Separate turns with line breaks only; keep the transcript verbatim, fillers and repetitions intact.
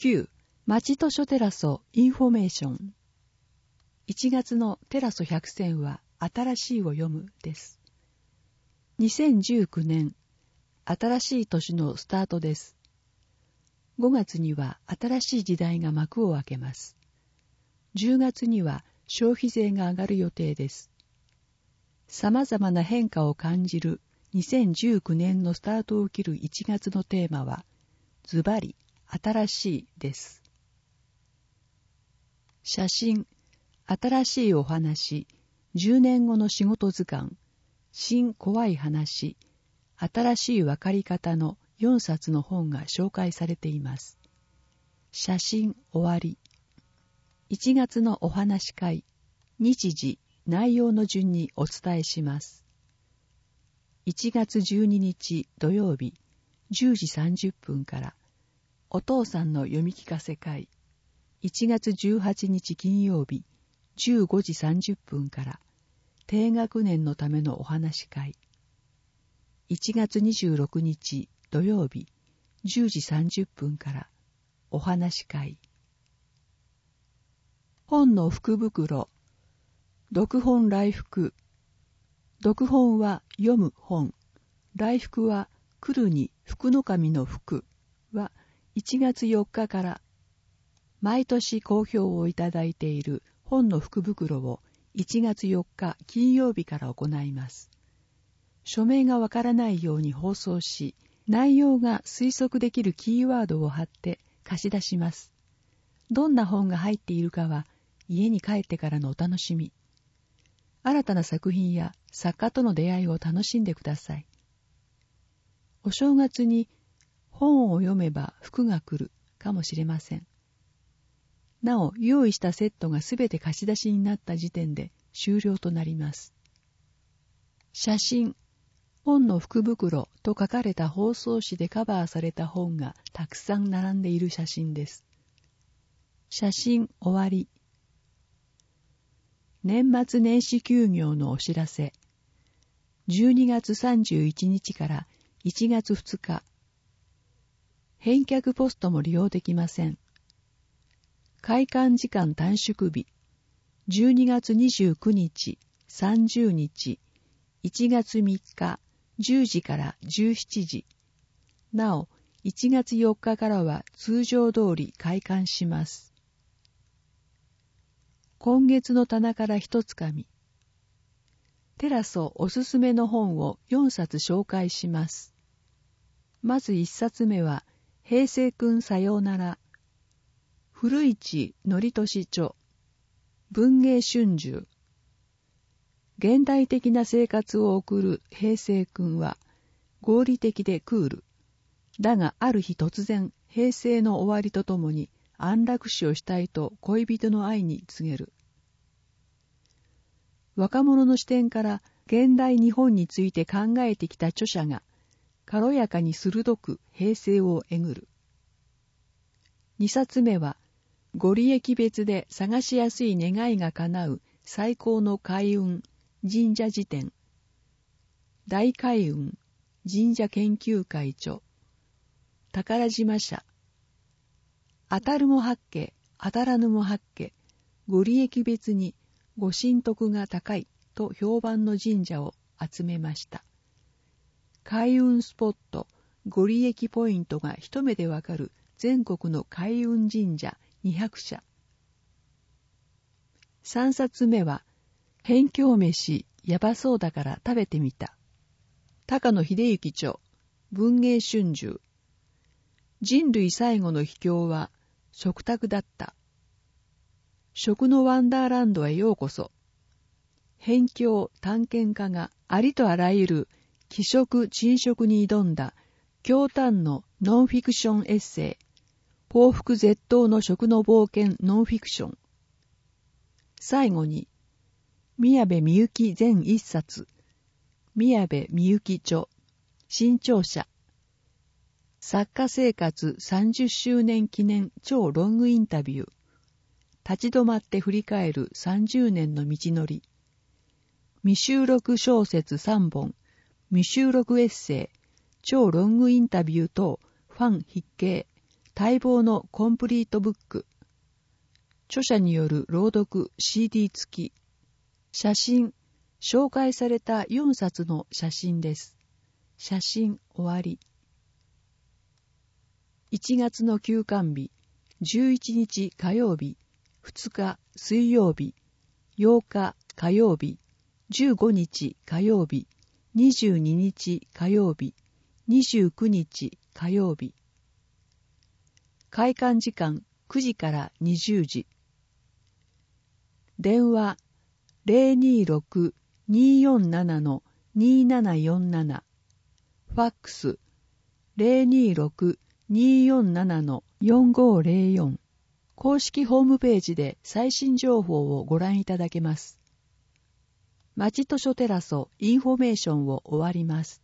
きゅう、町図書テラソインフォメーション。いちがつのテラソ百選は新しいを読むです。にせんじゅうきゅうねん、新しい年のスタートです。ごがつには新しい時代が幕を開けます。じゅうがつには消費税が上がる予定です。様々な変化を感じるにせんじゅうきゅうねんのスタートを切るいちがつのテーマは、ズバリ新しいです。写真、新しいお話、じゅうねんごの仕事図鑑、新怖い話、新しい分かり方のよんさつの本が紹介されています。写真終わり。いちがつのお話会、日時、内容の順にお伝えします。いちがつじゅうににち土曜日、じゅうじさんじゅっぷんから、お父さんの読み聞かせ会。いちがつじゅうはちにち金曜日、じゅうごじさんじゅっぷんから、低学年のためのお話会。いちがつにじゅうろくにち土曜日、じゅうじさんじゅっぷんから、お話会。本の福袋。読本来福。読本は読む本。来福は来るに福の神の福はいちがつよっかから毎年好評をいただいている本の福袋をいちがつよっか金曜日から行います。署名がわからないように包装し、内容が推測できるキーワードを貼って貸し出します。どんな本が入っているかは家に帰ってからのお楽しみ。新たな作品や作家との出会いを楽しんでください。お正月に本を読めば福が来るかもしれません。なお、用意したセットがすべて貸し出しになった時点で終了となります。写真、本の福袋と書かれた包装紙でカバーされた本がたくさん並んでいる写真です。写真終わり。年末年始休業のお知らせ。じゅうにがつさんじゅういちにちからいちがつふつか。返却ポストも利用できません。開館時間短縮日。じゅうにがつにじゅうくにち、さんじゅうにち、いちがつみっか、じゅうじからじゅうしちじ。なお、いちがつよっかからは通常通り開館します。今月の棚から一つかみ。テラソおすすめの本をよんさつ紹介します。まず一冊目は、平成くんさようなら。古市憲俊著。文藝春秋。現代的な生活を送る平成くんは、合理的でクール。だがある日突然、平成の終わりとともに安楽死をしたいと恋人の愛に告げる。若者の視点から現代日本について考えてきた著者が、軽やかに鋭く平成をえぐる。二冊目は、ご利益別で探しやすい願いが叶う最高の開運神社辞典。大開運神社研究会著。宝島社。当たるも八家、当たらぬも八家、ご利益別にご神徳が高いと評判の神社を集めました。開運スポット、ご利益ポイントが一目でわかる全国の開運神社にひゃくしゃ。さんさつめは、辺境飯やばそうだから食べてみた。高野秀幸著、文藝春秋。人類最後の秘境は食卓だった。食のワンダーランドへようこそ。辺境探検家がありとあらゆる奇食珍食に挑んだ驚嘆のノンフィクションエッセイ、報復絶倒の食の冒険ノンフィクション。最後に、宮部みゆき全一冊、宮部みゆき著、新潮社。作家生活さんじゅっしゅうねん記念超ロングインタビュー。立ち止まって振り返るさんじゅうねんの道のり。未収録小説さんぼん、未収録エッセイ、超ロングインタビュー等、ファン必見、 待望のコンプリートブック。著者による朗読 シーディー 付き。写真、紹介されたよんさつの写真です。写真終わり。いちがつの休刊日、じゅういちにち火曜日、ふつか水曜日、ようか火曜日、じゅうごにち火曜日、にじゅうににち火曜日、にじゅうくにち火曜日。開館時間くじからにじゅうじ。電話 ゼロにーろく にーよんなな にーななよんなな。ファックス ゼロにーろく にーよんなな よんごーゼロよん。公式ホームページで最新情報をご覧いただけます。町図書テラソインフォメーションを終わります。